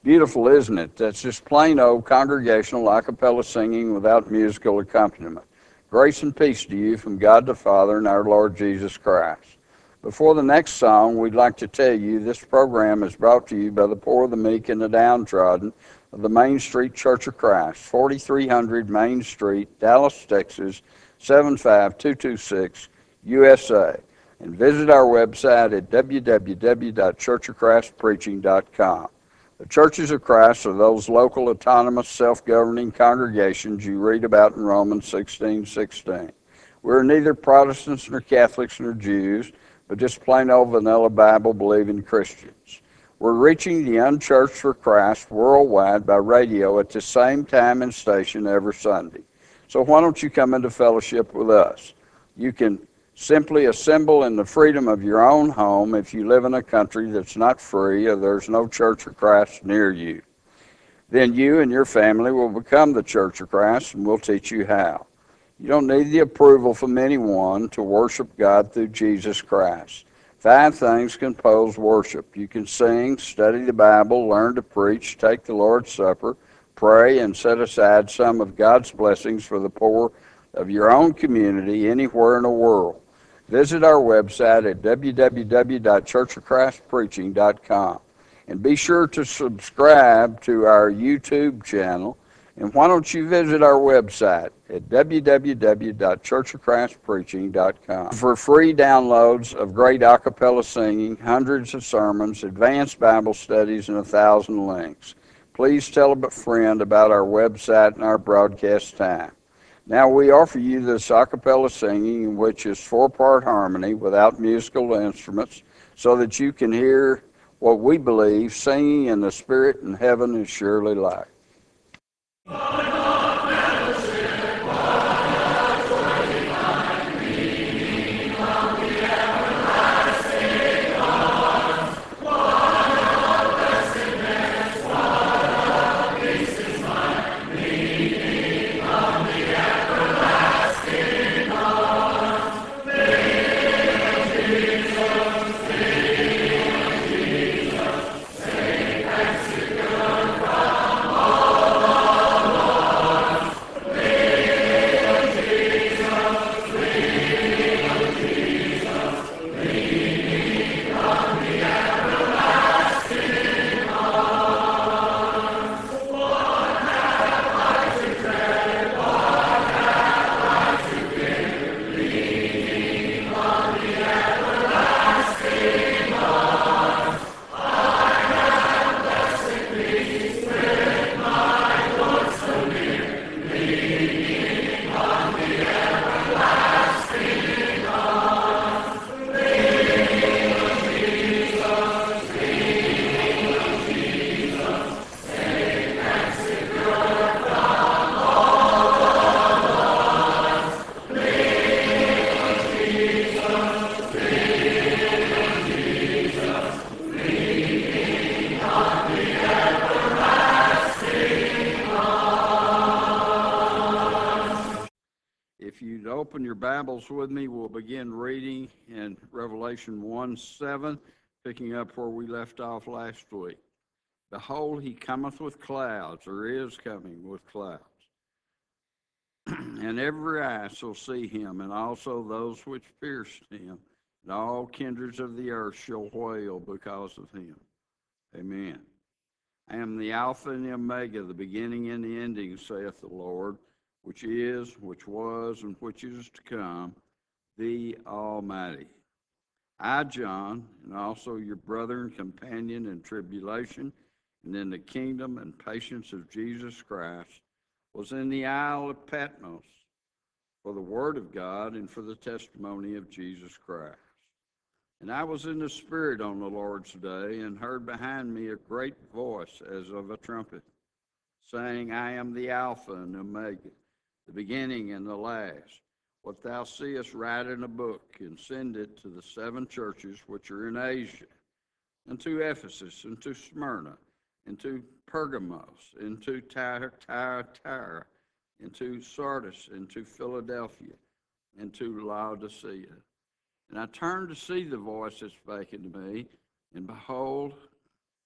Beautiful, isn't it? That's just plain old congregational a cappella singing without musical accompaniment. Grace and peace to you from God the Father and our Lord Jesus Christ. Before the next song, we'd like to tell you this program is brought to you by the poor, the meek, and the downtrodden of the Main Street Church of Christ, 4300 Main Street, Dallas, Texas, 75226, USA. And visit our website at www.churchofchristpreaching.com. The churches of Christ are those local, autonomous, self-governing congregations you read about in Romans 16:16. We're neither Protestants nor Catholics nor Jews, but just plain old vanilla Bible-believing Christians. We're reaching the unchurched for Christ worldwide by radio at the same time and station every Sunday. So why don't you come into fellowship with us? You can simply assemble in the freedom of your own home if you live in a country that's not free or there's no Church of Christ near you. Then you and your family will become the Church of Christ, and we'll teach you how. You don't need the approval from anyone to worship God through Jesus Christ. 5 things compose worship. You can sing, study the Bible, learn to preach, take the Lord's Supper, pray, and set aside some of God's blessings for the poor of your own community anywhere in the world. Visit our website at www.churchofchristpreaching.com. And be sure to subscribe to our YouTube channel. And why don't you visit our website at www.churchofchristpreaching.com for free downloads of great a cappella singing, hundreds of sermons, advanced Bible studies, and 1,000 links. Please tell a friend about our website and our broadcast time. Now we offer you this a cappella singing, which is 4-part harmony without musical instruments, so that you can hear what we believe singing in the Spirit in heaven is surely like. If you'd open your Bibles with me, we'll begin reading in Revelation 1:7, picking up where we left off last week. Behold, he cometh with clouds, or is coming with clouds, and every eye shall see him, and also those which pierced him, and all kindreds of the earth shall wail because of him. Amen. I am the Alpha and the Omega, the beginning and the ending, saith the Lord, which is, which was, and which is to come, the Almighty. I, John, and also your brother and companion in tribulation and in the kingdom and patience of Jesus Christ, was in the Isle of Patmos for the word of God and for the testimony of Jesus Christ. And I was in the Spirit on the Lord's day, and heard behind me a great voice as of a trumpet, saying, I am the Alpha and the Omega, the beginning and the last. What thou seest, write in a book, and send it to the 7 churches which are in Asia, and to Ephesus, and to Smyrna, and to Pergamos, and to Tyre, and to Sardis, and to Philadelphia, and to Laodicea. And I turned to see the voice that spake unto me, and behold,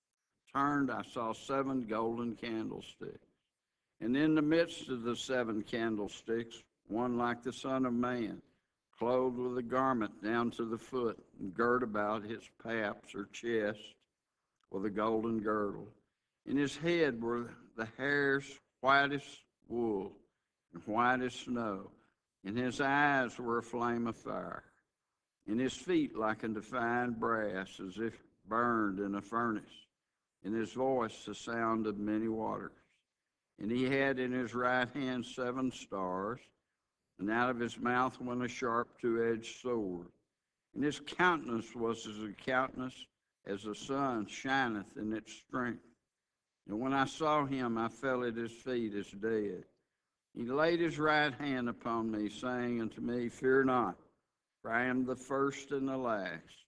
turned, I saw 7 golden candlesticks. And in the midst of the 7 candlesticks, one like the Son of Man, clothed with a garment down to the foot, and girt about his paps or chest with a golden girdle. In his head were the hairs white as wool and white as snow. In his eyes were a flame of fire. In his feet like unto fine brass, as if burned in a furnace. In his voice the sound of many waters. And he had in his right hand 7 stars, and out of his mouth went a sharp 2-edged sword. And his countenance was as a countenance as the sun shineth in its strength. And when I saw him, I fell at his feet as dead. He laid his right hand upon me, saying unto me, Fear not, for I am the first and the last.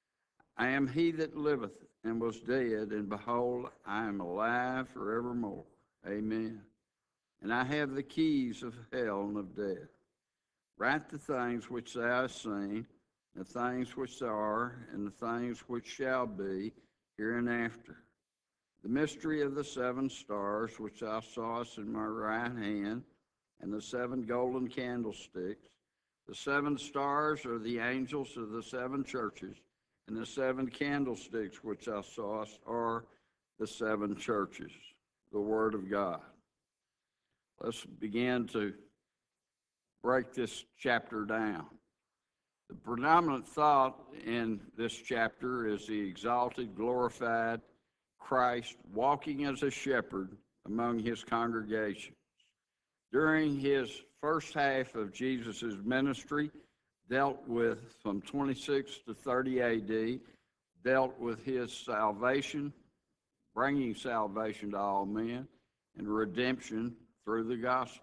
I am he that liveth and was dead, and behold, I am alive forevermore. Amen. And I have the keys of hell and of death. Write the things which thou hast seen, the things which are, and the things which shall be hereinafter. The mystery of the 7 stars which thou sawest in my right hand, and the 7 golden candlesticks. The 7 stars are the angels of the 7 churches, and the 7 candlesticks which thou sawest are the 7 churches. The Word of God. Let's begin to break this chapter down. The predominant thought in this chapter is the exalted, glorified Christ walking as a shepherd among his congregations. During his first half of Jesus' ministry, dealt with from 26 to 30 AD, dealt with his salvation, bringing salvation to all men, and redemption through the gospel.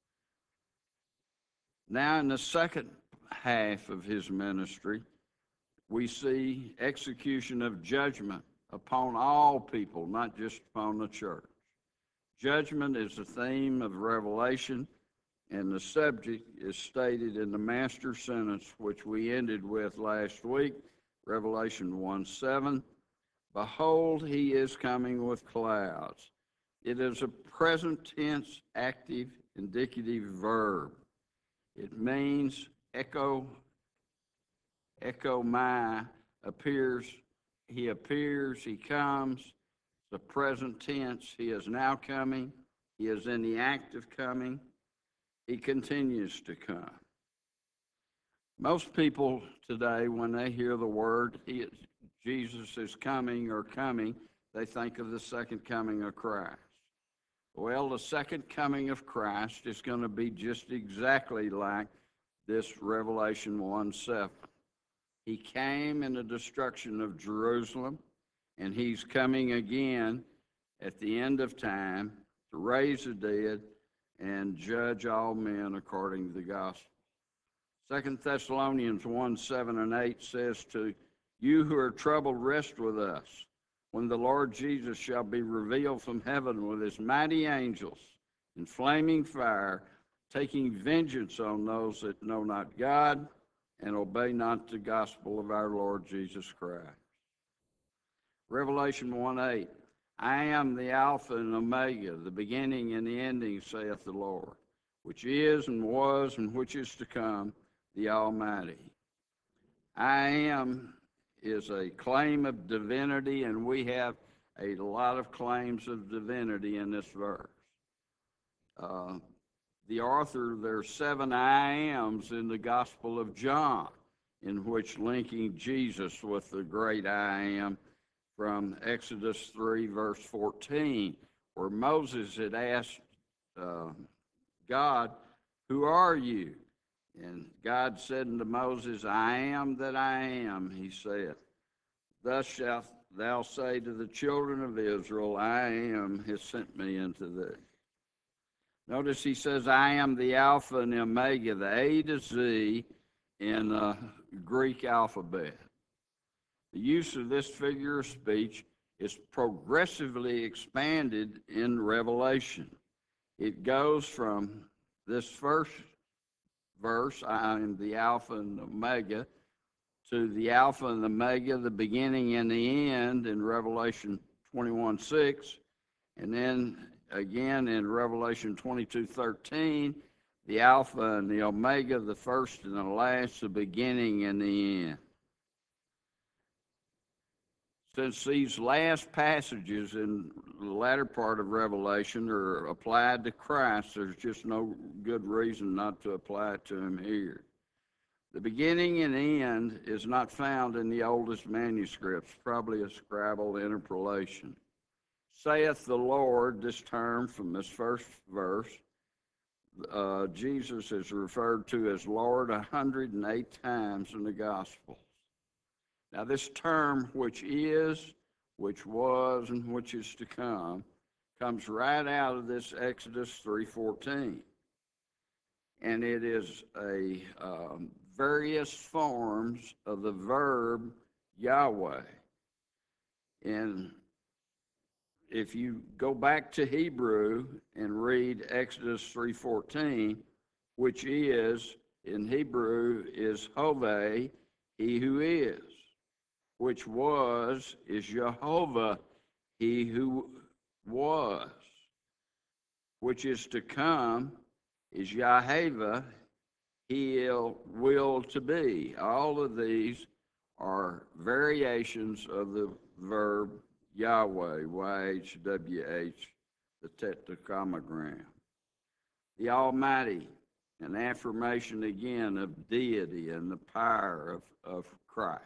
Now, in the second half of his ministry, we see execution of judgment upon all people, not just upon the church. Judgment is the theme of Revelation, and the subject is stated in the master sentence, which we ended with last week, Revelation 1:7. Behold, he is coming with clouds. It is a present tense, active, indicative verb. It means echo my appears, he comes. The present tense, he is now coming. He is in the act of coming. He continues to come. Most people today, when they hear the word, Jesus is coming or coming, they think of the second coming of Christ. Well, the second coming of Christ is going to be just exactly like this Revelation 1:7. He came in the destruction of Jerusalem, and he's coming again at the end of time to raise the dead and judge all men according to the gospel. 2 Thessalonians 1:7 and 8 says, To you who are troubled, rest with us, when the Lord Jesus shall be revealed from heaven with his mighty angels in flaming fire, taking vengeance on those that know not God and obey not the gospel of our Lord Jesus Christ. Revelation 1:8, I am the Alpha and Omega, the beginning and the ending, saith the Lord, which is and was and which is to come, the Almighty. I am is a claim of divinity, and we have a lot of claims of divinity in this verse. The author, there's 7 I ams in the Gospel of John, in which linking Jesus with the great I am from Exodus 3, verse 14, where Moses had asked God, who are you? And God said unto Moses, I am that I am, he said. Thus shalt thou say to the children of Israel, I am has sent me unto thee. Notice he says, I am the Alpha and the Omega, the A to Z in the Greek alphabet. The use of this figure of speech is progressively expanded in Revelation. It goes from this first verse, I am the Alpha and Omega, to the Alpha and Omega, the beginning and the end in Revelation 21:6, and then again in Revelation 22:13, the Alpha and the Omega, the first and the last, the beginning and the end. Since these last passages in the latter part of Revelation are applied to Christ, there's just no good reason not to apply it to him here. The beginning and end is not found in the oldest manuscripts, probably a scribal interpolation. Saith the Lord, this term from this first verse, Jesus is referred to as Lord 108 times in the Gospels. Now this term, which is, which was, and which is to come, comes right out of this Exodus 3:14. And it is a various forms of the verb Yahweh. And if you go back to Hebrew and read Exodus 3:14, which is, in Hebrew, is Hoveh, he who is. Which was is Jehovah, he who was. Which is to come is Yahweh, he will to be. All of these are variations of the verb Yahweh, YHWH, the tetragrammaton. The Almighty, an affirmation again of deity and the power of Christ.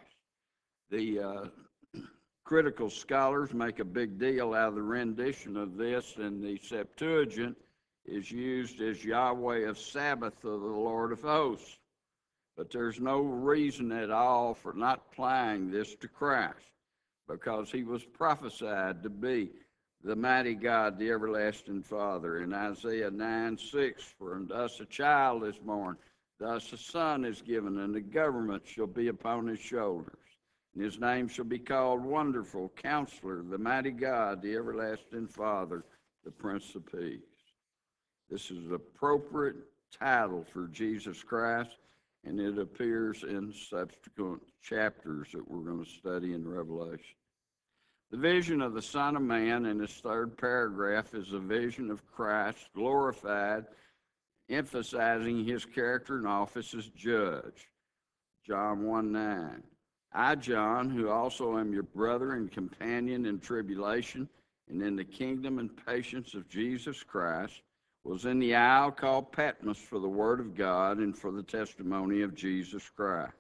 The critical scholars make a big deal out of the rendition of this, and the Septuagint is used as Yahweh of Sabbath of the Lord of hosts. But there's no reason at all for not applying this to Christ, because he was prophesied to be the mighty God, the everlasting Father. In Isaiah 9:6, for unto us a child is born, thus a son is given, and the government shall be upon his shoulders. And his name shall be called Wonderful, Counselor, the Mighty God, the Everlasting Father, the Prince of Peace. This is an appropriate title for Jesus Christ, and it appears in subsequent chapters that we're going to study in Revelation. The vision of the Son of Man in this third paragraph is a vision of Christ glorified, emphasizing his character and office as judge. John 1:9. I, John, who also am your brother and companion in tribulation and in the kingdom and patience of Jesus Christ, was in the isle called Patmos for the word of God and for the testimony of Jesus Christ.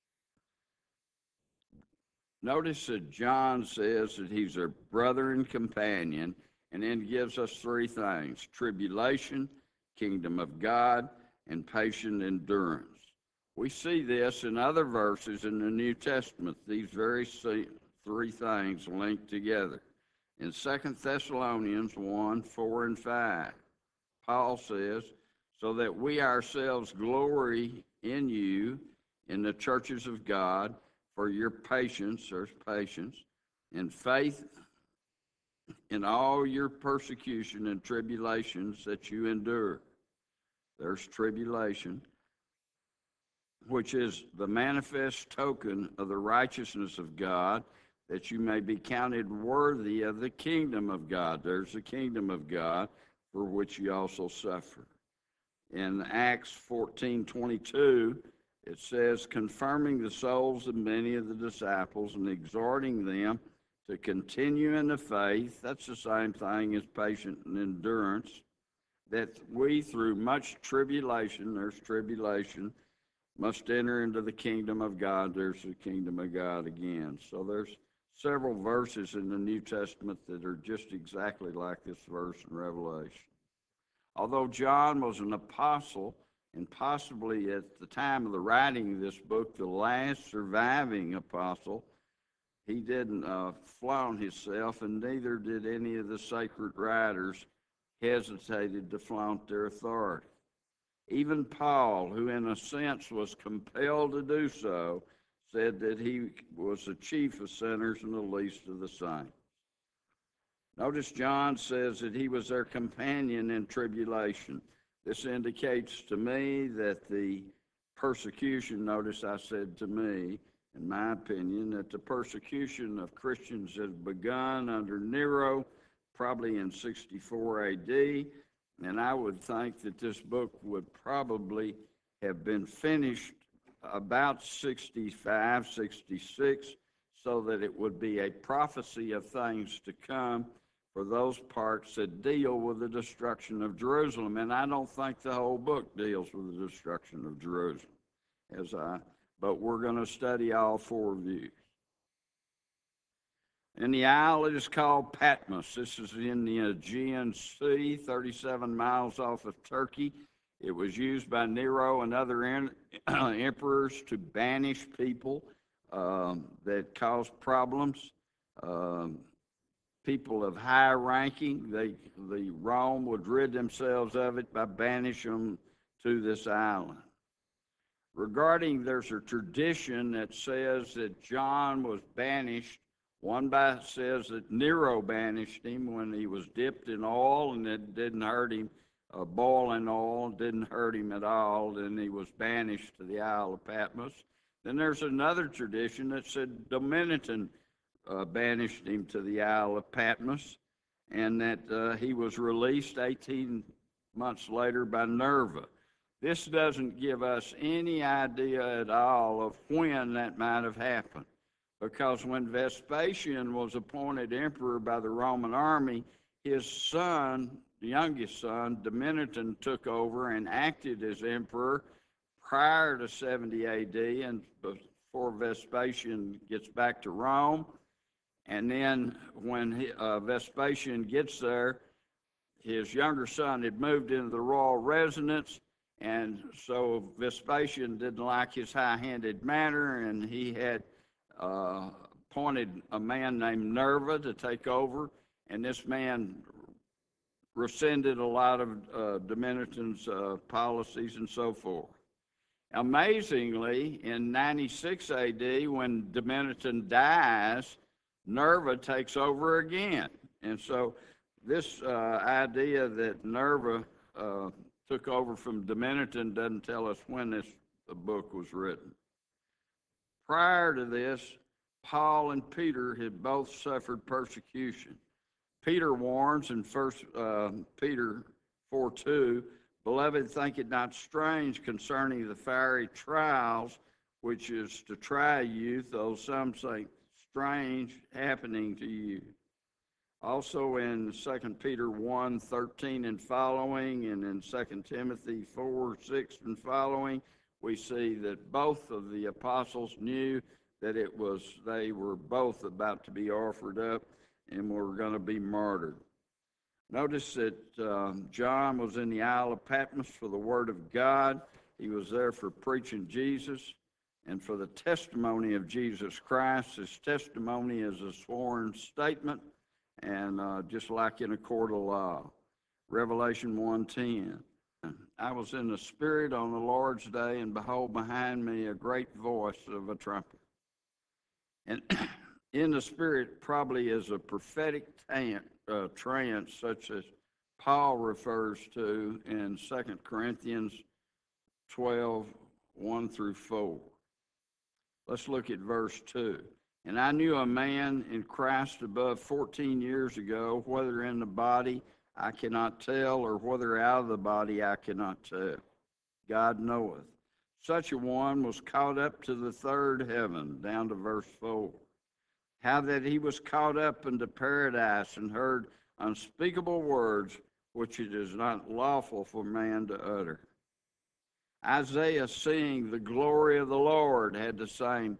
Notice that John says that he's a brother and companion, and then gives us three things: tribulation, kingdom of God, and patient endurance. We see this in other verses in the New Testament, these very three things linked together. In 2 Thessalonians 1:4 and 5, Paul says, so that we ourselves glory in you in the churches of God for your patience, there's patience, and faith in all your persecution and tribulations that you endure. There's tribulation, which is the manifest token of the righteousness of God, that you may be counted worthy of the kingdom of God. There's the kingdom of God, for which you also suffer. In Acts 14:22, it says, confirming the souls of many of the disciples and exhorting them to continue in the faith. That's the same thing as patient and endurance, that we through much tribulation, there's tribulation, must enter into the kingdom of God. There's the kingdom of God again. So there's several verses in the New Testament that are just exactly like this verse in Revelation. Although John was an apostle, and possibly at the time of the writing of this book, the last surviving apostle, he didn't flaunt himself, and neither did any of the sacred writers hesitated to flaunt their authority. Even Paul, who in a sense was compelled to do so, said that he was the chief of sinners and the least of the saints. Notice John says that he was their companion in tribulation. This indicates to me that the persecution, notice I said to me, in my opinion, that the persecution of Christians had begun under Nero, probably in 64 AD, and I would think that this book would probably have been finished about 65, 66, so that it would be a prophecy of things to come for those parts that deal with the destruction of Jerusalem. And I don't think the whole book deals with the destruction of Jerusalem, but we're going to study all four views. And the isle is called Patmos. This is in the Aegean Sea, 37 miles off of Turkey. It was used by Nero and other emperors to banish people that caused problems. People of high ranking, the Rome would rid themselves of it by banishing them to this island. There's a tradition that says that John was banished. One says that Nero banished him when he was dipped in oil, and it didn't hurt him. Boiling oil didn't hurt him at all, and he was banished to the Isle of Patmos. Then there's another tradition that said Domitian banished him to the Isle of Patmos, and that he was released 18 months later by Nerva. This doesn't give us any idea at all of when that might have happened, because when Vespasian was appointed emperor by the Roman army, his son, the youngest son, Domitian, took over and acted as emperor prior to 70 AD and before Vespasian gets back to Rome. And then when Vespasian gets there, his younger son had moved into the royal residence, and so Vespasian didn't like his high-handed manner, and he had appointed a man named Nerva to take over, and this man rescinded a lot of Domitian's policies and so forth. Amazingly, in 96 AD, when Domitian dies, Nerva takes over again. And so this idea that Nerva took over from Domitian doesn't tell us when this book was written. Prior to this, Paul and Peter had both suffered persecution. Peter warns in 1 Peter 4:2, "Beloved, think it not strange concerning the fiery trials, which is to try you, though some say strange happening to you." Also in 2 Peter 1:13 and following, and in 2 Timothy 4:6 and following, we see that both of the apostles knew that they were both about to be offered up and were going to be martyred. Notice that John was in the Isle of Patmos for the Word of God. He was there for preaching Jesus and for the testimony of Jesus Christ. His testimony is a sworn statement, and just like in a court of law. Revelation 1:10. I was in the Spirit on the Lord's day, and behold, behind me a great voice of a trumpet. And in the Spirit probably is a prophetic trance, such as Paul refers to in 2 Corinthians 12:1-4. Let's look at verse 2. "And I knew a man in Christ above 14 years ago, whether in the body I cannot tell, or whether out of the body I cannot tell. God knoweth. Such a one was caught up to the third heaven," down to verse 4. "How that he was caught up into paradise, and heard unspeakable words, which it is not lawful for man to utter." Isaiah, seeing the glory of the Lord, had the same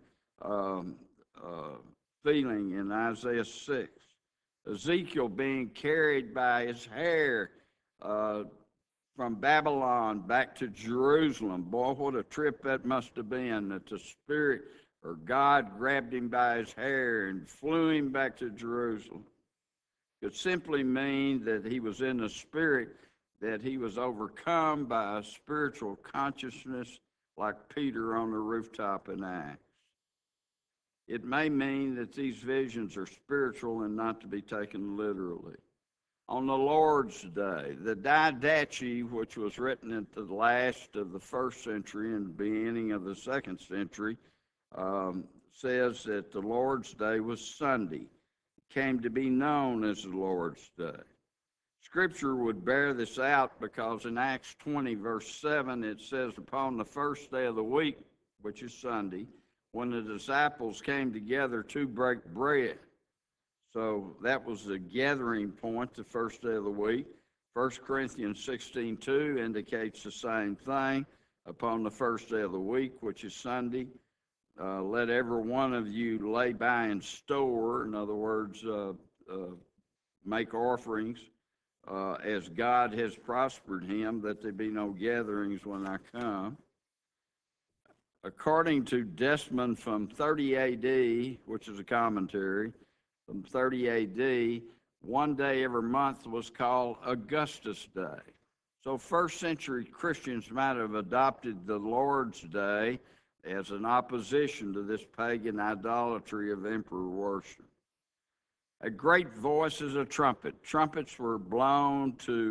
feeling in Isaiah 6. Ezekiel being carried by his hair from Babylon back to Jerusalem. Boy, what a trip that must have been, that the Spirit or God grabbed him by his hair and flew him back to Jerusalem. It simply mean that he was in the Spirit, that he was overcome by a spiritual consciousness like Peter on the rooftop in Acts. It may mean that these visions are spiritual and not to be taken literally. On the Lord's Day, the Didache, which was written at the last of the 1st century and beginning of the 2nd century, says that the Lord's Day was Sunday. It came to be known as the Lord's Day. Scripture would bear this out because in Acts 20, verse 7, it says, upon the first day of the week, which is Sunday, when the disciples came together to break bread. So that was the gathering point, the first day of the week. 1 Corinthians 16:2 indicates the same thing. Upon the first day of the week, which is Sunday, let every one of you lay by in store, in other words, make offerings, as God has prospered him, that there be no gatherings when I come. According to Desmond from 30 AD, which is a commentary, from 30 AD, one day every month was called Augustus Day. So first century Christians might have adopted the Lord's Day as an opposition to this pagan idolatry of emperor worship. A great voice is a trumpet. Trumpets were blown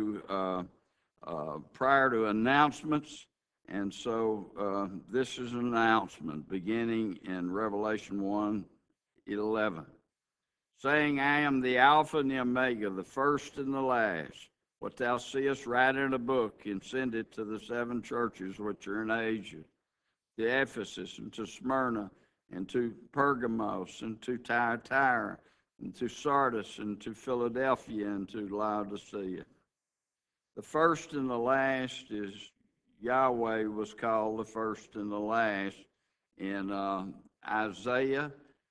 prior to announcements, and so this is an announcement beginning in Revelation 1:11, saying, I am the Alpha and the Omega, the first and the last. What thou seest, write in a book and send it to the seven churches which are in Asia, to Ephesus and to Smyrna and to Pergamos and to Thyatira and to Sardis and to Philadelphia and to Laodicea. The first and the last is Yahweh was called the first and the last in Isaiah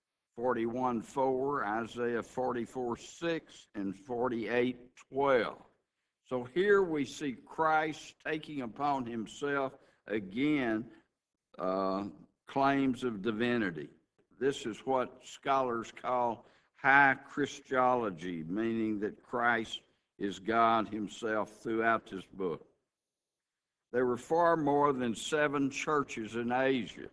41:4, Isaiah 44:6, and 48:12. So here we see Christ taking upon himself again claims of divinity. This is what scholars call high Christology, meaning that Christ is God himself throughout this book. There were far more than 7 churches in Asia.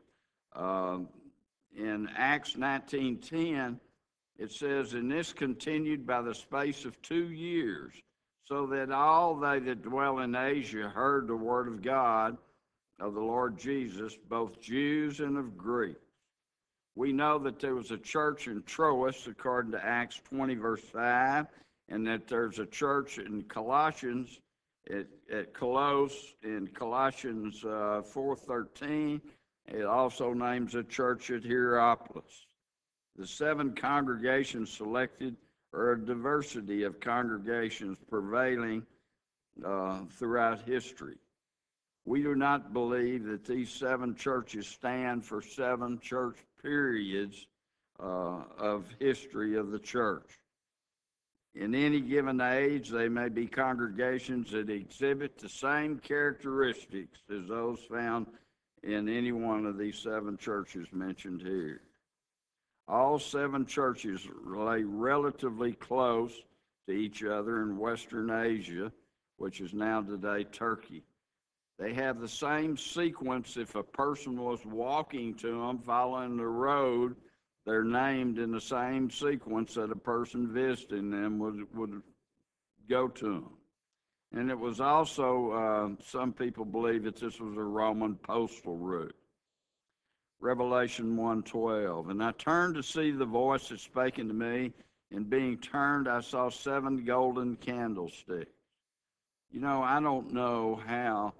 In Acts 19:10, it says, and this continued by the space of 2 years, so that all they that dwell in Asia heard the word of God, of the Lord Jesus, both Jews and of Greeks. We know that there was a church in Troas, according to Acts 20, verse 5, and that there's a church in Colossians, at Colossus, in Colossians 4:13. It also names a church at Hierapolis. The 7 congregations selected are a diversity of congregations prevailing throughout history. We do not believe that these 7 churches stand for 7 church periods of history of the church. In any given age, they may be congregations that exhibit the same characteristics as those found in any one of these 7 churches mentioned here. All 7 churches lay relatively close to each other in Western Asia, which is now today Turkey. They have the same sequence. If a person was walking to them, following the road, they're named in the same sequence that a person visiting them would go to them. And it was also, some people believe that this was a Roman postal route. Revelation 1:12, and I turned to see the voice that spake unto me, and being turned, I saw 7 golden candlesticks. You know, I don't know how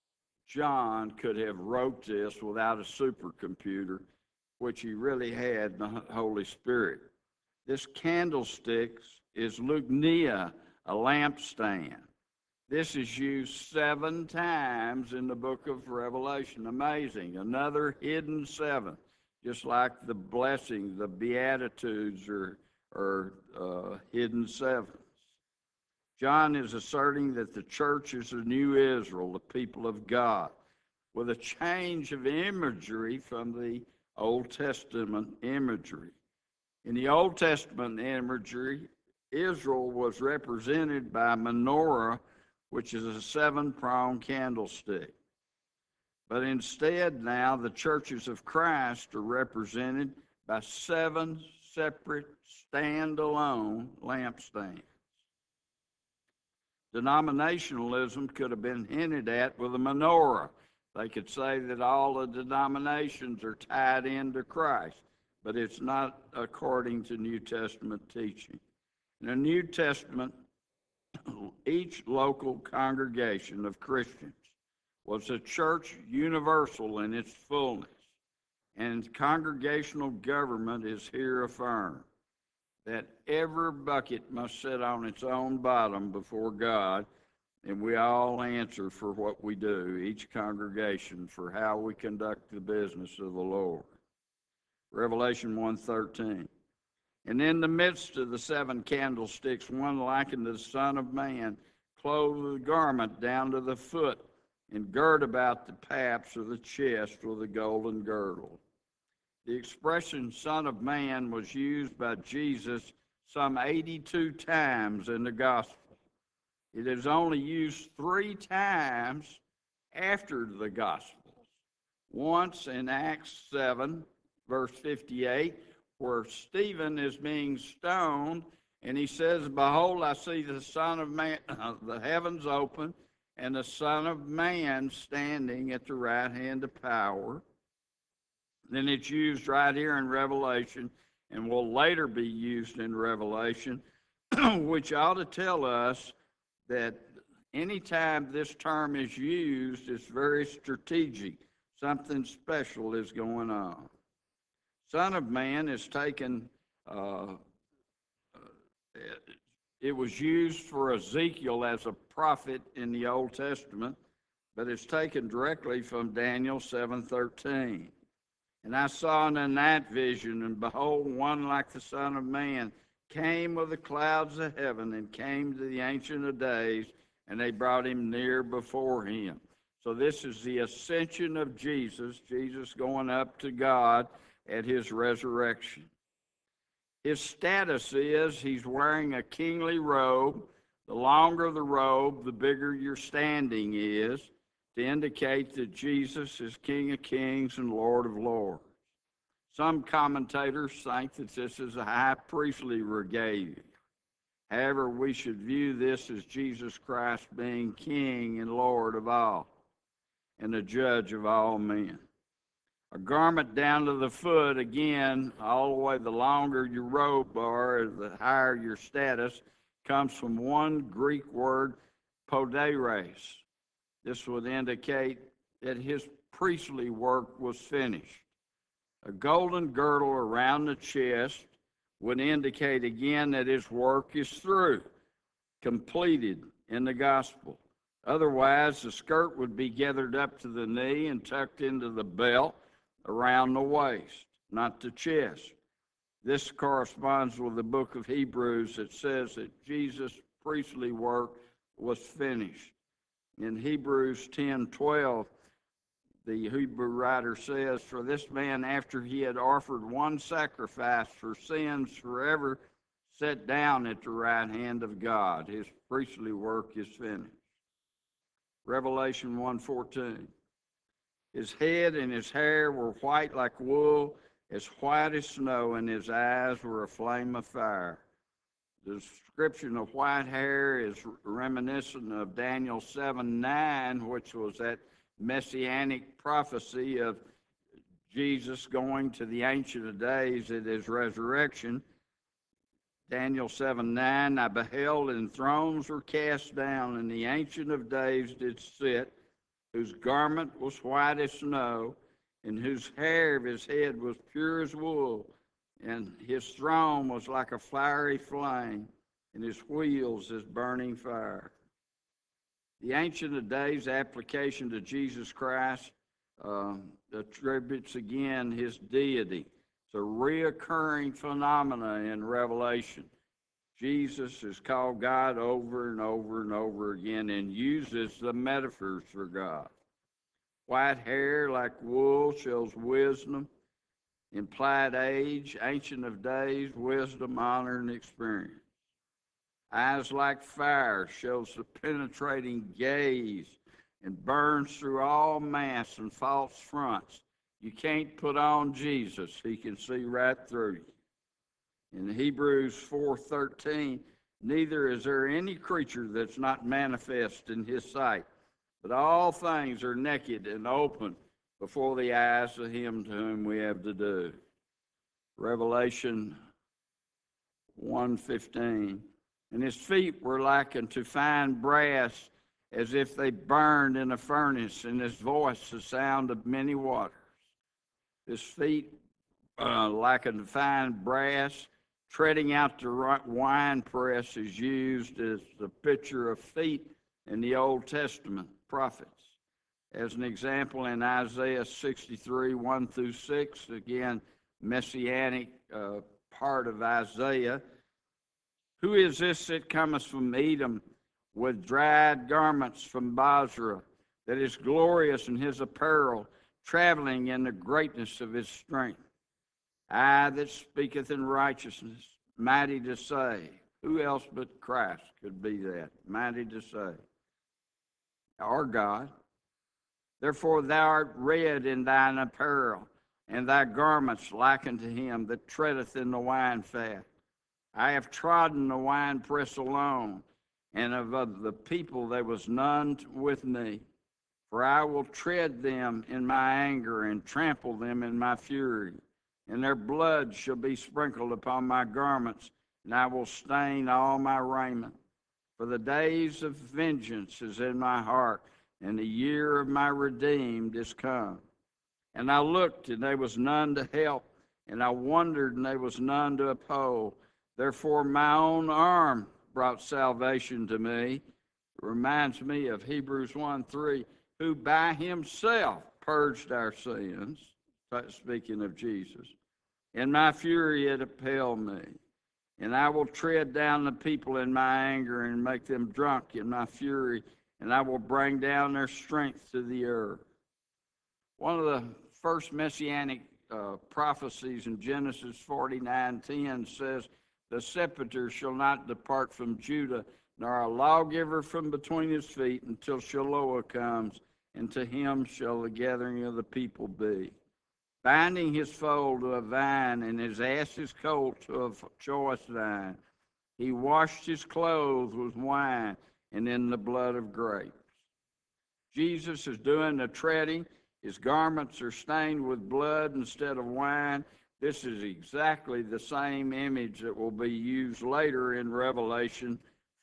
John could have wrote this without a supercomputer, which he really had in the Holy Spirit. This candlestick is lugnia, a lampstand. This is used 7 times in the book of Revelation. Amazing. Another hidden 7, just like the blessing, the Beatitudes are hidden 7s. John is asserting that the church is the new Israel, the people of God, with a change of imagery from the Old Testament imagery. In the Old Testament imagery, Israel was represented by a menorah, which is a 7-pronged candlestick. But instead now, the churches of Christ are represented by 7 separate, standalone lampstands. Denominationalism could have been hinted at with a menorah. They could say that all the denominations are tied into Christ. but it's not according to New Testament teaching. In the New Testament, each local congregation of Christians was a church universal in its fullness, and congregational government is here affirmed that every bucket must sit on its own bottom before God, and we all answer for what we do, each congregation, for how we conduct the business of the Lord. Revelation 1:13. And in the midst of the seven candlesticks, one likened to the Son of Man, clothed with a garment down to the foot, and girt about the paps of the chest with a golden girdle. The expression Son of Man was used by Jesus some 82 times in the gospel. It is only used 3 times after the Gospels. Once in Acts 7, verse 58, where Stephen is being stoned, and he says, "Behold, I see the Son of Man, the heavens open, and the Son of Man standing at the right hand of power." Then it's used right here in Revelation, and will later be used in Revelation, which ought to tell us that anytime this term is used, it's very strategic. Something special is going on. Son of Man is taken, it was used for Ezekiel as a prophet in the Old Testament, but it's taken directly from Daniel 7:13. And I saw in the night vision, and behold, one like the Son of Man came with the clouds of heaven and came to the Ancient of Days, and they brought him near before him. So this is the ascension of Jesus, Jesus going up to God at his resurrection. His status is he's wearing a kingly robe. The longer the robe, the bigger your standing is, to indicate that Jesus is King of Kings and Lord of Lords. Some commentators think that this is a high priestly regalia. However, we should view this as Jesus Christ being King and Lord of all, and the judge of all men. A garment down to the foot, again, all the way, the longer your robe are, the higher your status, comes from one Greek word, poderes. This would indicate that his priestly work was finished. A golden girdle around the chest would indicate again that his work is through, completed in the gospel. Otherwise, the skirt would be gathered up to the knee and tucked into the belt around the waist, not the chest. This corresponds with the book of Hebrews that says that Jesus' priestly work was finished. In Hebrews 10:12, the Hebrew writer says, "For this man, after he had offered one sacrifice for sins forever, sat down at the right hand of God." His priestly work is finished. Revelation 1:14. His head and his hair were white like wool, as white as snow, and his eyes were a flame of fire. The description of white hair is reminiscent of Daniel 7:9, which was that messianic prophecy of Jesus going to the Ancient of Days at his resurrection. Daniel 7:9, "I beheld, and thrones were cast down, and the Ancient of Days did sit, whose garment was white as snow, and whose hair of his head was pure as wool, and his throne was like a fiery flame, and his wheels as burning fire." The Ancient of Days application to Jesus Christ attributes again his deity. It's a reoccurring phenomena in Revelation. Jesus is called God over and over and over again and uses the metaphors for God. White hair like wool shows wisdom, implied age, Ancient of Days, wisdom, honor, and experience. Eyes like fire shows the penetrating gaze and burns through all masks and false fronts. You can't put on Jesus. He can see right through you. In Hebrews 4:13, "Neither is there any creature that's not manifest in his sight, but all things are naked and open before the eyes of him to whom we have to do." Revelation 1:15. And his feet were like unto fine brass, as if they burned in a furnace, and his voice the sound of many waters. His feet like unto fine brass, treading out the wine press is used as the picture of feet in the Old Testament prophets. As an example, in Isaiah 63, 1 through 6, again, messianic part of Isaiah. Who is this that cometh from Edom with dried garments from Basra, that is glorious in his apparel, traveling in the greatness of his strength? I that speaketh in righteousness, mighty to save. Who else but Christ could be that? Mighty to save. Our God. Therefore thou art red in thine apparel, and thy garments like unto him that treadeth in the wine fat. I have trodden the winepress alone, and of the people there was none with me. For I will tread them in my anger, and trample them in my fury. And their blood shall be sprinkled upon my garments, and I will stain all my raiment. For the days of vengeance is in my heart, and the year of my redeemed is come. And I looked, and there was none to help, and I wondered, and there was none to uphold. Therefore my own arm brought salvation to me. It reminds me of Hebrews 1:3, who by himself purged our sins, speaking of Jesus. In my fury it upheld me. And I will tread down the people in my anger and make them drunk in my fury, and I will bring down their strength to the earth. One of the first messianic prophecies in Genesis 49:10 says, the scepter shall not depart from Judah, nor a lawgiver from between his feet, until Shiloh comes, and to him shall the gathering of the people be. Binding his foal to a vine, and his ass's colt to a choice vine, he washed his clothes with wine and in the blood of grapes. Jesus is doing the treading. His garments are stained with blood instead of wine. This is exactly the same image that will be used later in Revelation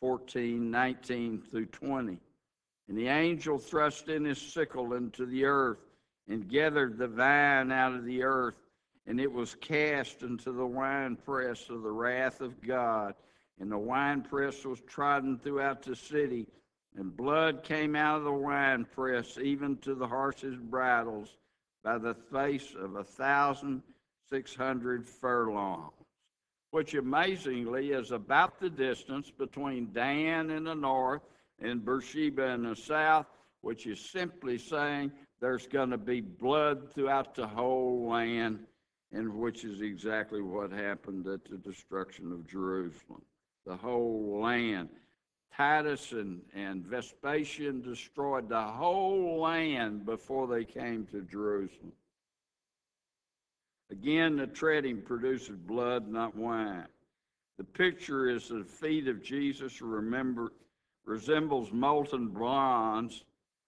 14:19 through 20. And the angel thrust in his sickle into the earth and gathered the vine out of the earth, and it was cast into the winepress of the wrath of God. And the winepress was trodden throughout the city, and blood came out of the winepress, even to the horses' bridles, by the space of 1,600 furlongs, which amazingly is about the distance between Dan in the north and Beersheba in the south, which is simply saying there's going to be blood throughout the whole land, and which is exactly what happened at the destruction of Jerusalem. The whole land. Titus and Vespasian destroyed the whole land before they came to Jerusalem. Again, the treading produces blood, not wine. The picture is the feet of Jesus, resembles molten bronze,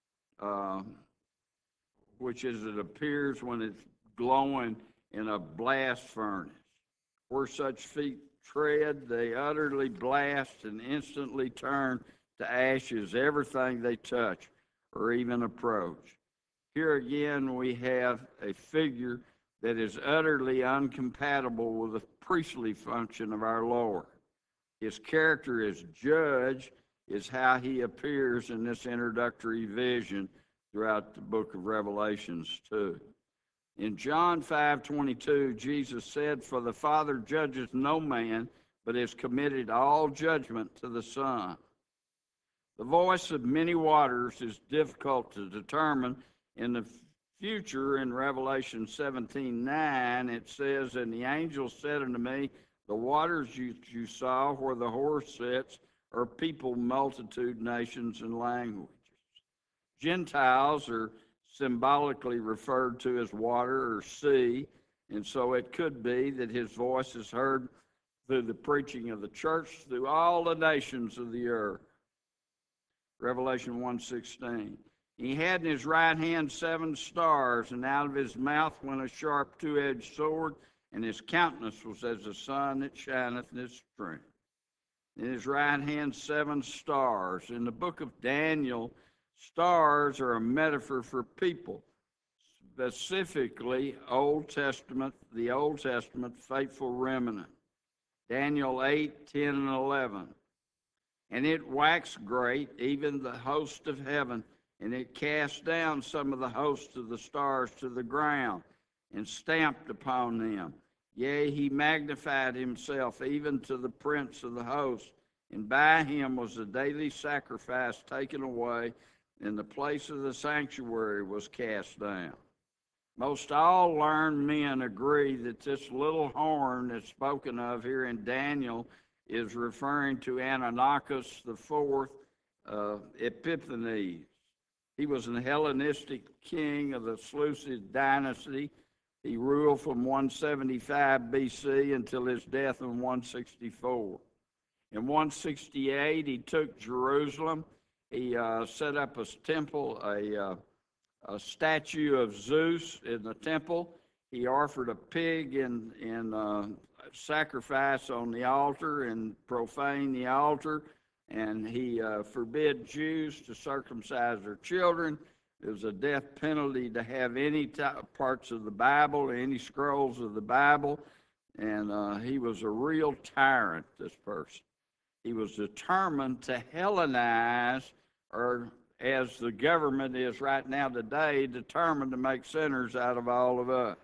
which as it appears when it's glowing in a blast furnace. Where such feet tread, they utterly blast and instantly turn to ashes everything they touch or even approach. Here again we have a figure that is utterly incompatible with the priestly function of our Lord. His character as judge is how he appears in this introductory vision throughout the book of Revelations too. In John 5:22, Jesus said, for the Father judges no man, but has committed all judgment to the Son. The voice of many waters is difficult to determine. In the future, in Revelation 17:9, it says, and the angel said unto me, the waters you saw where the horse sits are people, multitude, nations, and languages. Gentiles are symbolically referred to as water or sea, and so it could be that his voice is heard through the preaching of the church through all the nations of the earth. Revelation 1:16. He had in his right hand 7 stars, and out of his mouth went a sharp two-edged sword, and his countenance was as the sun that shineth in his strength. In his right hand 7 stars. In the book of Daniel, stars are a metaphor for people, specifically the Old Testament faithful remnant. Daniel 8, 10, and 11. And it waxed great, even the host of heaven, and it cast down some of the hosts of the stars to the ground, and stamped upon them. Yea, he magnified himself even to the prince of the host, and by him was the daily sacrifice taken away, and the place of the sanctuary was cast down. Most all learned men agree that this little horn that's spoken of here in Daniel is referring to Antiochus IV Epiphanes. He was an Hellenistic king of the Seleucid dynasty. He ruled from 175 BC until his death in 164. In 168, he took Jerusalem. He set up a temple, a statue of Zeus in the temple. He offered a pig in sacrifice on the altar and profaned the altar. And he forbid Jews to circumcise their children. It was a death penalty to have any parts of the Bible, any scrolls of the Bible. And he was a real tyrant, this person. He was determined to Hellenize, or as the government is right now today, determined to make sinners out of all of us.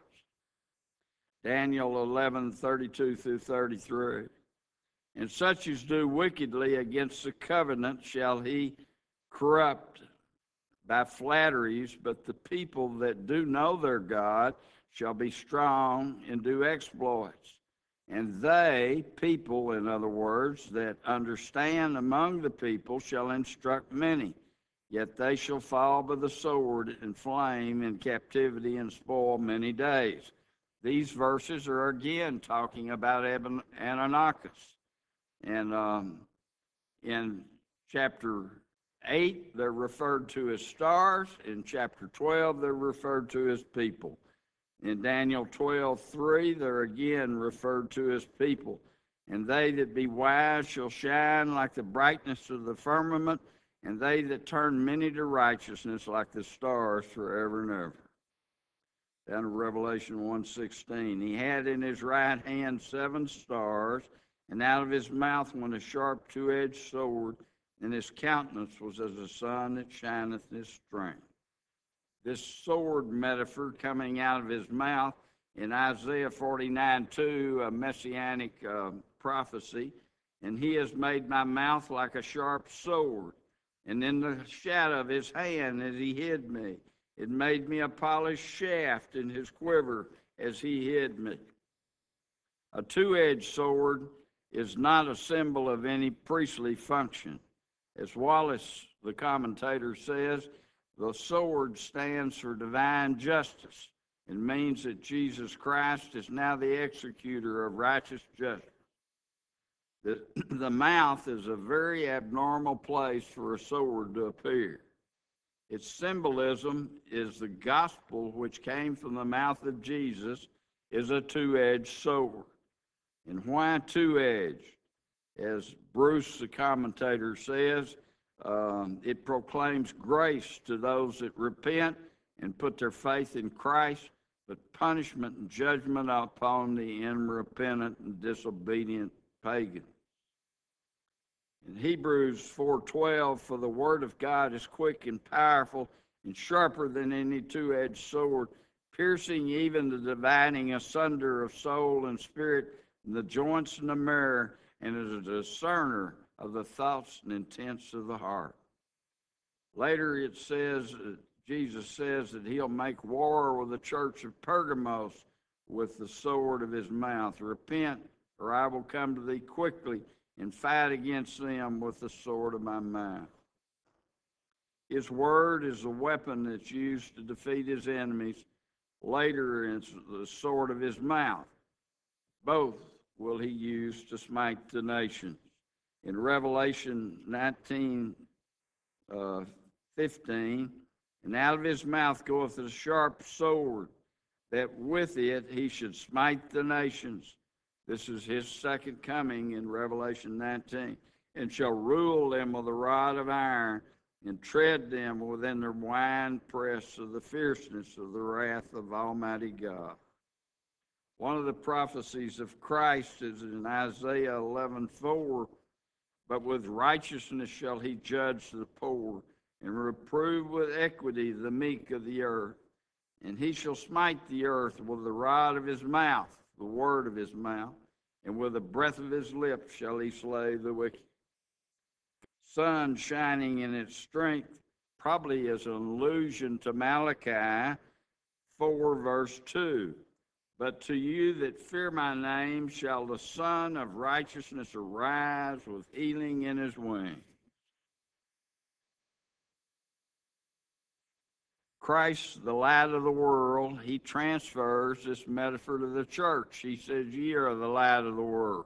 Daniel 11, 32 through 33. And such as do wickedly against the covenant shall he corrupt by flatteries, but the people that do know their God shall be strong and do exploits. And they, people, in other words, that understand among the people shall instruct many. Yet they shall fall by the sword and flame in captivity and spoil many days. These verses are again talking about Antiochus. And in chapter 8, they're referred to as stars. In chapter 12, they're referred to as people. In Daniel 12:3, they're again referred to as people. And they that be wise shall shine like the brightness of the firmament, and they that turn many to righteousness like the stars forever and ever. Down to Revelation 1:16. He had in his right hand 7 stars, and out of his mouth went a sharp 2-edged sword, and his countenance was as the sun that shineth in his strength. This sword metaphor coming out of his mouth in Isaiah 49:2, a messianic prophecy, and he has made my mouth like a sharp sword, and in the shadow of his hand as he hid me. It made me a polished shaft in his quiver as he hid me. A 2-edged sword is not a symbol of any priestly function. As Wallace, the commentator, says, the sword stands for divine justice and means that Jesus Christ is now the executor of righteous justice. The mouth is a very abnormal place for a sword to appear. Its symbolism is the gospel which came from the mouth of Jesus is a 2-edged sword. And why 2-edged? As Bruce, the commentator, says, it proclaims grace to those that repent and put their faith in Christ, but punishment and judgment upon the unrepentant and disobedient pagan. In Hebrews 4:12, for the word of God is quick and powerful and sharper than any 2-edged sword, piercing even the dividing asunder of soul and spirit, and the joints and the marrow, and is a discerner of the thoughts and intents of the heart. Later it says, Jesus says that he'll make war with the church of Pergamos with the sword of his mouth. Repent, or I will come to thee quickly and fight against them with the sword of my mouth. His word is a weapon that's used to defeat his enemies. Later, it's the sword of his mouth. Both will he use to smite the nations. In Revelation 19:15, and out of his mouth goeth a sharp sword, that with it he should smite the nations. This is his second coming in Revelation 19. And shall rule them with a rod of iron, and tread them within the winepress of the fierceness of the wrath of Almighty God. One of the prophecies of Christ is in Isaiah 11:4. But with righteousness shall he judge the poor, and reprove with equity the meek of the earth. And he shall smite the earth with the rod of his mouth, the word of his mouth, and with the breath of his lips shall he slay the wicked. Sun shining in its strength probably is an allusion to Malachi 4, verse 2. But to you that fear my name shall the Son of righteousness arise with healing in his wings. Christ, the light of the world, he transfers this metaphor to the church. He says, ye are the light of the world.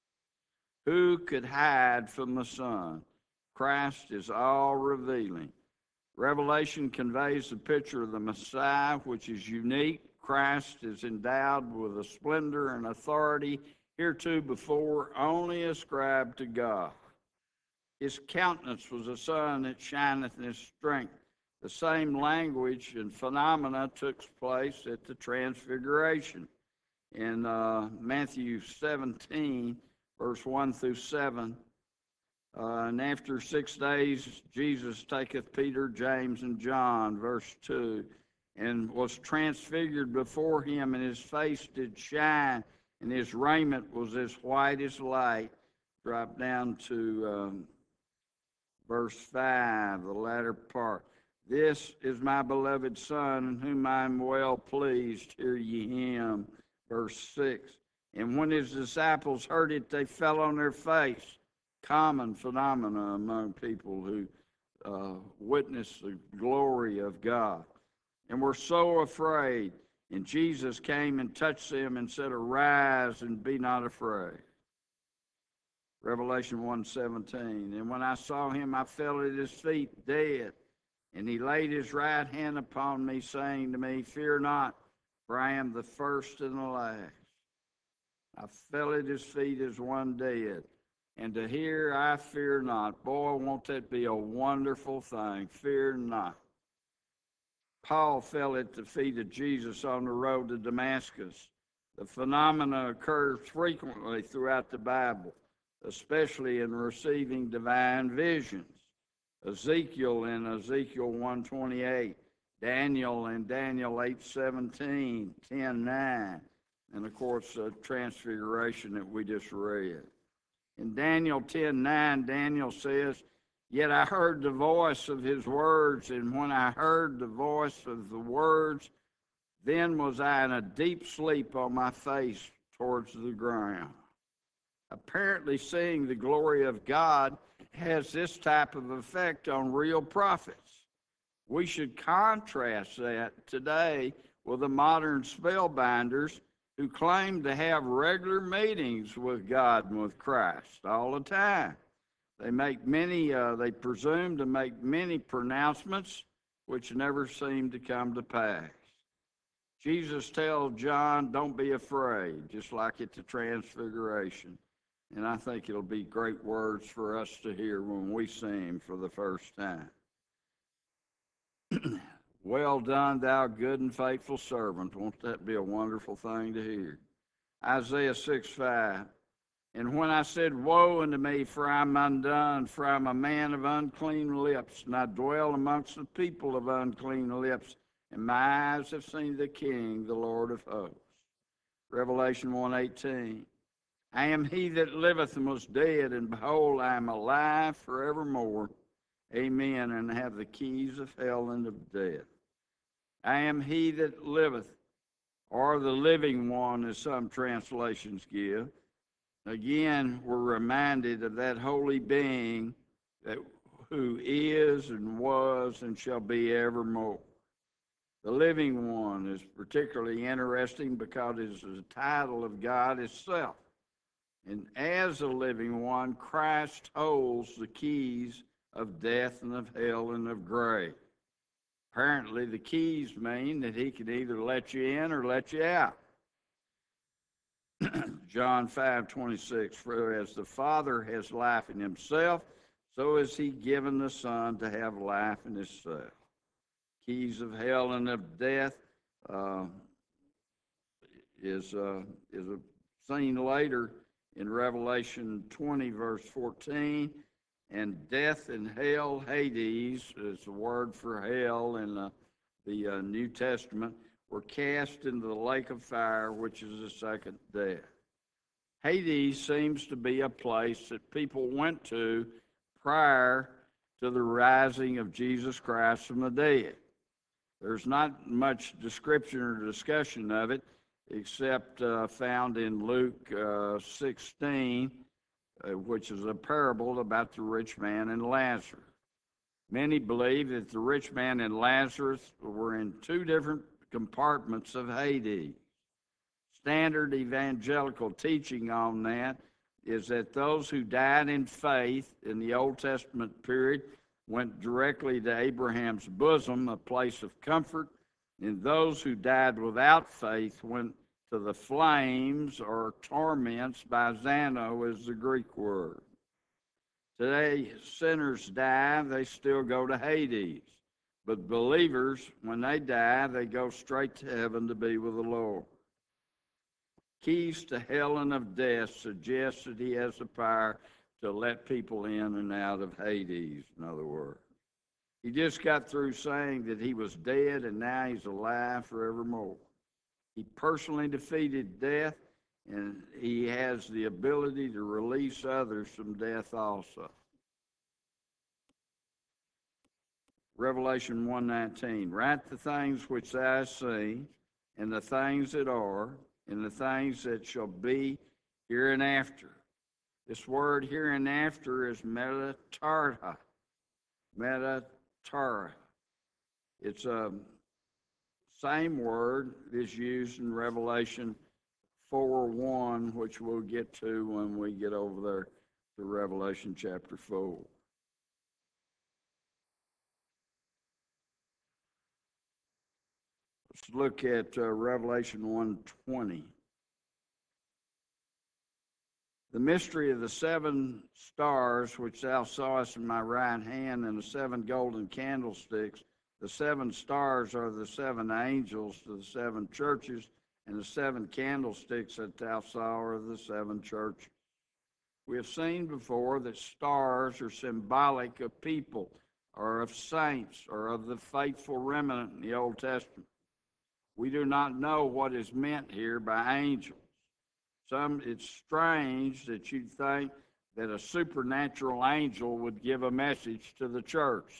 Who could hide from the sun? Christ is all revealing. Revelation conveys the picture of the Messiah, which is unique. Christ is endowed with a splendor and authority heretofore only ascribed to God. His countenance was a sun that shineth in his strength. The same language and phenomena took place at the Transfiguration. In Matthew 17, verse 1 through 7, and after 6 days, Jesus taketh Peter, James, and John, verse 2, and was transfigured before him, and his face did shine, and his raiment was as white as light. Drop down to verse 5, the latter part. This is my beloved Son, in whom I am well pleased. Hear ye him. Verse 6. And when his disciples heard it, they fell on their face. Common phenomena among people who witness the glory of God, and were so afraid. And Jesus came and touched them and said, arise and be not afraid. Revelation 1:17. And when I saw him, I fell at his feet dead. And he laid his right hand upon me, saying to me, fear not, for I am the first and the last. I fell at his feet as one dead. And to hear, I fear not. Boy, won't that be a wonderful thing? Fear not. Paul fell at the feet of Jesus on the road to Damascus. The phenomena occurs frequently throughout the Bible, especially in receiving divine visions. Ezekiel in Ezekiel 1:28, Daniel in Daniel 8:17, 10:9, and of course the Transfiguration that we just read. In Daniel 10:9, Daniel says, yet I heard the voice of his words, and when I heard the voice of the words, then was I in a deep sleep on my face towards the ground. Apparently, seeing the glory of God has this type of effect on real prophets. We should contrast that today with the modern spellbinders who claim to have regular meetings with God and with Christ all the time. They make many, they presume to make many pronouncements which never seem to come to pass. Jesus tells John, don't be afraid, just like at the Transfiguration. And I think it'll be great words for us to hear when we see him for the first time. Well done, thou good and faithful servant. Won't that be a wonderful thing to hear? Isaiah 6:5. And when I said, woe unto me, for I'm undone, for I'm a man of unclean lips, and I dwell amongst the people of unclean lips, and my eyes have seen the King, the Lord of hosts. Revelation 1:18. I am he that liveth and was dead, and behold, I am alive forevermore. Amen. And have the keys of hell and of death. I am he that liveth, or the living one, as some translations give. Again, we're reminded of that holy being that who is and was and shall be evermore. The living one is particularly interesting because it is the title of God itself. And as a living one, Christ holds the keys of death and of hell and of grave. Apparently, the keys mean that he can either let you in or let you out. John 5:26, for as the Father has life in himself, so has he given the Son to have life in himself. Keys of hell and of death is seen later in Revelation 20, verse 14. And death and hell, Hades, is the word for hell in the New Testament, were cast into the lake of fire, which is the second death. Hades seems to be a place that people went to prior to the rising of Jesus Christ from the dead. There's not much description or discussion of it except found in Luke 16, which is a parable about the rich man and Lazarus. Many believe that the rich man and Lazarus were in two different compartments of Hades. Standard evangelical teaching on that is that those who died in faith in the Old Testament period went directly to Abraham's bosom, a place of comfort, and those who died without faith went to the flames or torments. Bazano is the Greek word. Today, sinners die, they still go to Hades. But believers, when they die, they go straight to heaven to be with the Lord. Keys to hell and of death suggest that he has the power to let people in and out of Hades, in other words. He just got through saying that he was dead and now he's alive forevermore. He personally defeated death, and he has the ability to release others from death also. Revelation 1:19, write the things which thou hast seen, and the things that are, and the things that shall be hereinafter. This word hereinafter is metatarta. Metatarta. It's a same word is used in Revelation 4:1, which we'll get to when we get over there to Revelation chapter 4. Let's look at Revelation 1:20. The mystery of the seven stars which thou sawest in my right hand, and the seven golden candlesticks. The seven stars are the seven angels to the seven churches, and the seven candlesticks that thou saw are the seven churches. We have seen before that stars are symbolic of people, or of saints, or of the faithful remnant in the Old Testament. We do not know what is meant here by angels. It's strange that you'd think that a supernatural angel would give a message to the church,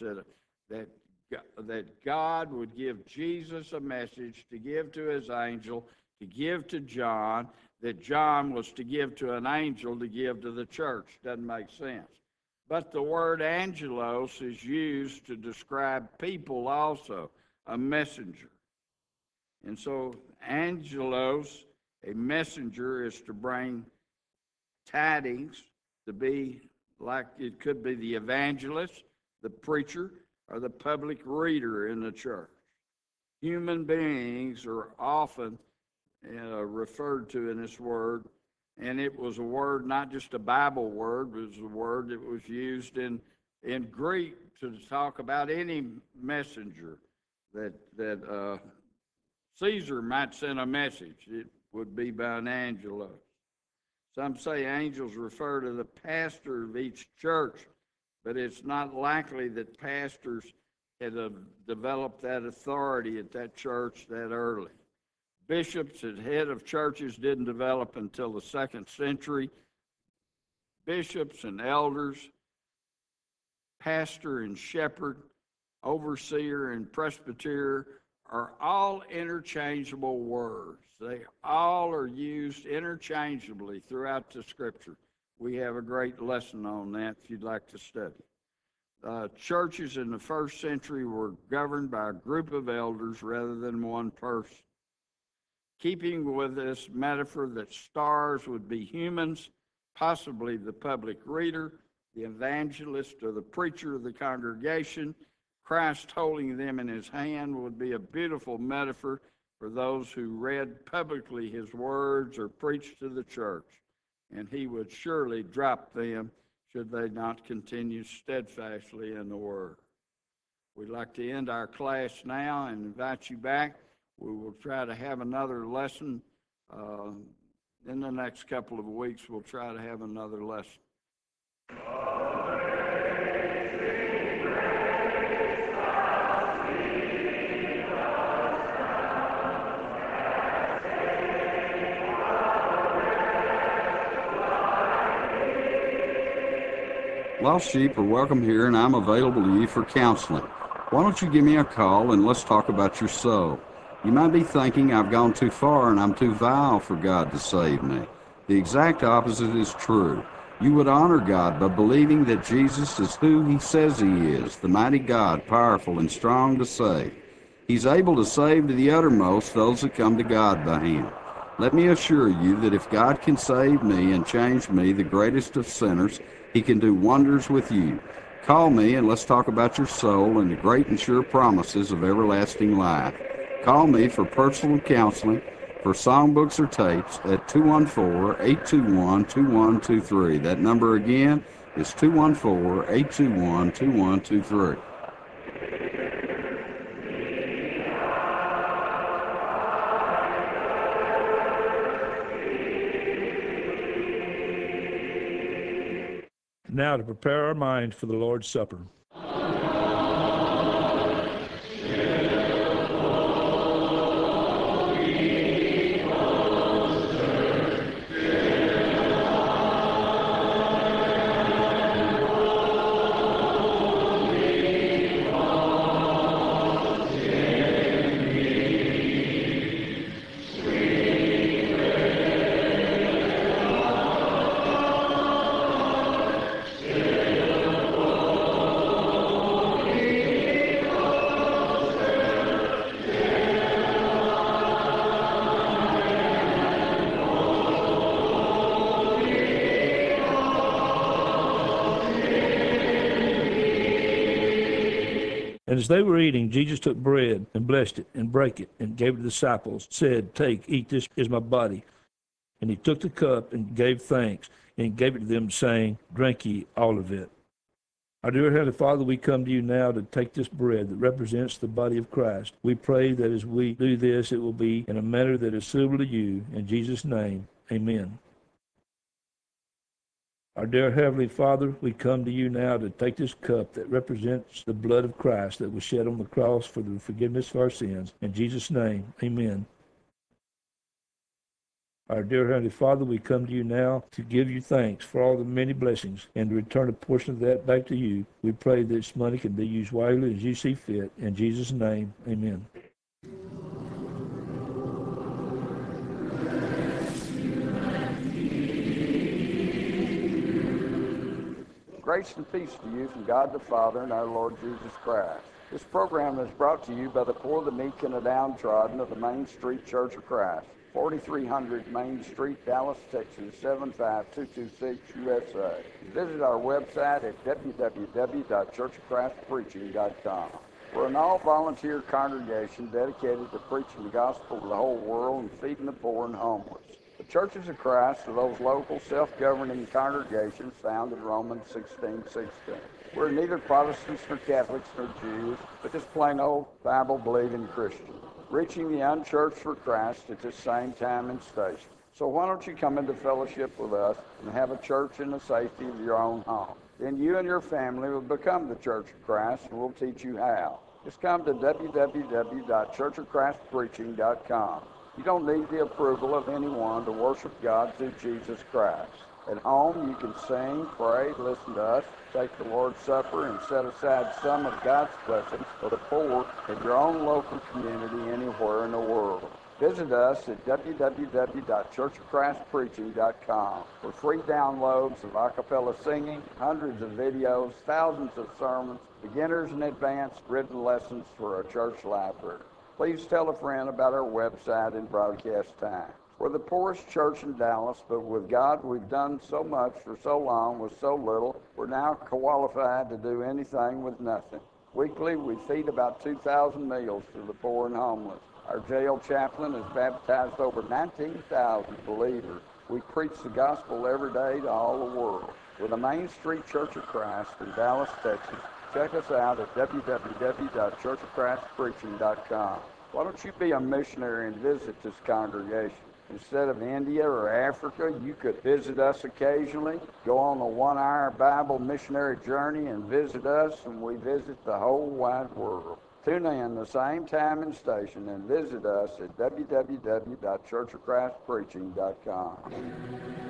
that God would give Jesus a message to give to his angel, to give to John, that John was to give to an angel to give to the church. Doesn't make sense. But the word angelos is used to describe people also, a messenger. And so angelos, a messenger, is to bring tidings, to be like it could be the evangelist, the preacher, or the public reader in the church. Human beings are often referred to in this word, and it was a word, not just a Bible word, but it was a word that was used in Greek to talk about any messenger that Caesar might send a message. It would be by an angelos. Some say angels refer to the pastor of each church, but it's not likely that pastors had developed that authority at that church that early. Bishops and head of churches didn't develop until the 2nd century. Bishops and elders, pastor and shepherd, overseer and presbyter are all interchangeable words. They all are used interchangeably throughout the Scripture. We have a great lesson on that if you'd like to study. Churches in the 1st century were governed by a group of elders rather than one person. Keeping with this metaphor that stars would be humans, possibly the public reader, the evangelist, or the preacher of the congregation, Christ holding them in his hand would be a beautiful metaphor for those who read publicly his words or preached to the church, and he would surely drop them should they not continue steadfastly in the word. We'd like to end our class now and invite you back. We will try to have another lesson in the next couple of weeks. We'll try to have another lesson. Lost sheep are welcome here, and I'm available to you for counseling. Why don't you give me a call and let's talk about your soul? You might be thinking I've gone too far and I'm too vile for God to save me. The exact opposite is true. You would honor God by believing that Jesus is who he says he is, the mighty God, powerful and strong to save. He's able to save to the uttermost those that come to God by him. Let me assure you that if God can save me and change me, the greatest of sinners, he can do wonders with you. Call me and let's talk about your soul and the great and sure promises of everlasting life. Call me for personal counseling, for songbooks or tapes at 214-821-2123. That number again is 214-821-2123. Now to prepare our mind for the Lord's Supper. And as they were eating, Jesus took bread and blessed it and brake it and gave it to the disciples, said, "Take, eat, this is my body." And he took the cup and gave thanks and gave it to them, saying, "Drink ye all of it." Our dear Heavenly Father, we come to you now to take this bread that represents the body of Christ. We pray that as we do this, it will be in a manner that is suitable to you. In Jesus' name, amen. Our dear Heavenly Father, we come to you now to take this cup that represents the blood of Christ that was shed on the cross for the forgiveness of our sins. In Jesus' name, amen. Our dear Heavenly Father, we come to you now to give you thanks for all the many blessings and to return a portion of that back to you. We pray that this money can be used wisely as you see fit. In Jesus' name, amen. Grace and peace to you from God the Father and our Lord Jesus Christ. This program is brought to you by the poor, the meek, and the downtrodden of the Main Street Church of Christ, 4300 Main Street, Dallas, Texas, 75226 USA. Visit our website at www.churchofchristpreaching.com. We're an all-volunteer congregation dedicated to preaching the gospel to the whole world and feeding the poor and homeless. The Churches of Christ are those local, self-governing congregations found in Romans 16:16. We're neither Protestants nor Catholics nor Jews, but just plain old Bible-believing Christians, reaching the unchurched for Christ at the same time and station. So why don't you come into fellowship with us and have a church in the safety of your own home? Then you and your family will become the Church of Christ, and we'll teach you how. Just come to www.churchofchristpreaching.com. You don't need the approval of anyone to worship God through Jesus Christ. At home, you can sing, pray, listen to us, take the Lord's Supper, and set aside some of God's blessings for the poor in your own local community anywhere in the world. Visit us at www.churchofchristpreaching.com for free downloads of a cappella singing, hundreds of videos, thousands of sermons, beginners and advanced written lessons for a church library. Please tell a friend about our website and broadcast time. We're the poorest church in Dallas, but with God, we've done so much for so long with so little, we're now qualified to do anything with nothing. Weekly, we feed about 2,000 meals to the poor and homeless. Our jail chaplain has baptized over 19,000 believers. We preach the gospel every day to all the world. We're the Main Street Church of Christ in Dallas, Texas. Check us out at www.churchofchristpreaching.com. Why don't you be a missionary and visit this congregation? Instead of India or Africa, you could visit us occasionally, go on a 1-hour Bible missionary journey and visit us, and we visit the whole wide world. Tune in the same time and station and visit us at www.churchofchristpreaching.com.